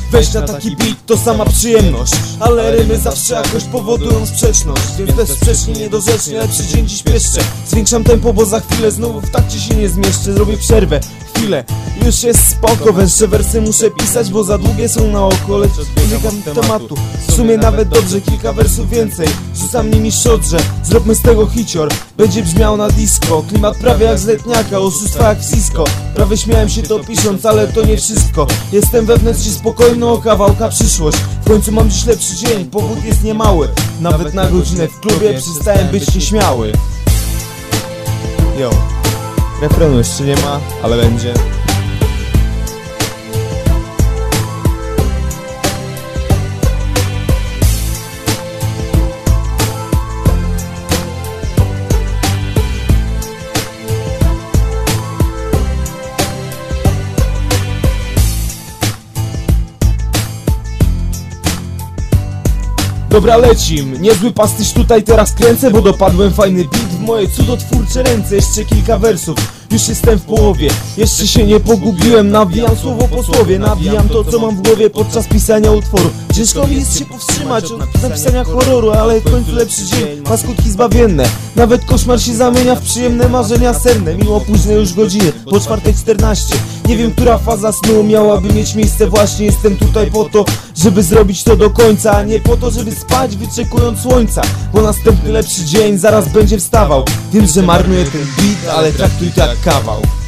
Wejść na taki beat to sama przyjemność, ale rymy zawsze jakoś powodują sprzeczność. Więc bezsprzecznie, niedorzecznie, lepszy dzień dziś pieszczę. Zwiększam tempo, bo za chwilę znowu w takcie się nie zmieszczę. Zrobię przerwę, chwilę, już jest spoko. Węższe wersy muszę pisać, bo za długie są na oko. Lecz uciekam tematu, w sumie nawet dobrze. Kilka wersów więcej, rzucam nimi szodrze. Zróbmy z tego hicior, będzie brzmiał na disco. Klimat prawie jak z letniaka, oszustwa jak Cisco. Prawie śmiałem się to pisząc, ale to nie wszystko. Jestem wewnętrznie spokojny, o kawałka przyszłość. W końcu mam dziś lepszy dzień, powód jest niemały. Nawet na godzinę w klubie przestałem być nieśmiały. Yo, refrenu jeszcze nie ma, ale będzie. Dobra, lecim, niezły pastyż tutaj teraz kręcę, bo dopadłem fajny beat w moje cudotwórcze ręce. Jeszcze kilka wersów, już jestem w połowie. Jeszcze się nie pogubiłem, nawijam słowo po słowie. Nawijam to, co mam w głowie podczas pisania utworu. Ciężko mi jest się powstrzymać od napisania horroru, ale w końcu lepszy dzień ma skutki zbawienne. Nawet koszmar się zamienia w przyjemne marzenia senne. Mimo późnej już godziny, po 4:14. Nie wiem, która faza snu miałaby mieć miejsce właśnie. Jestem tutaj po to, żeby zrobić to do końca, a nie po to, żeby spać wyczekując słońca. Bo następny lepszy dzień zaraz będzie wstawał. Wiem, że marnuję ten beat, ale traktuj to jak kawał.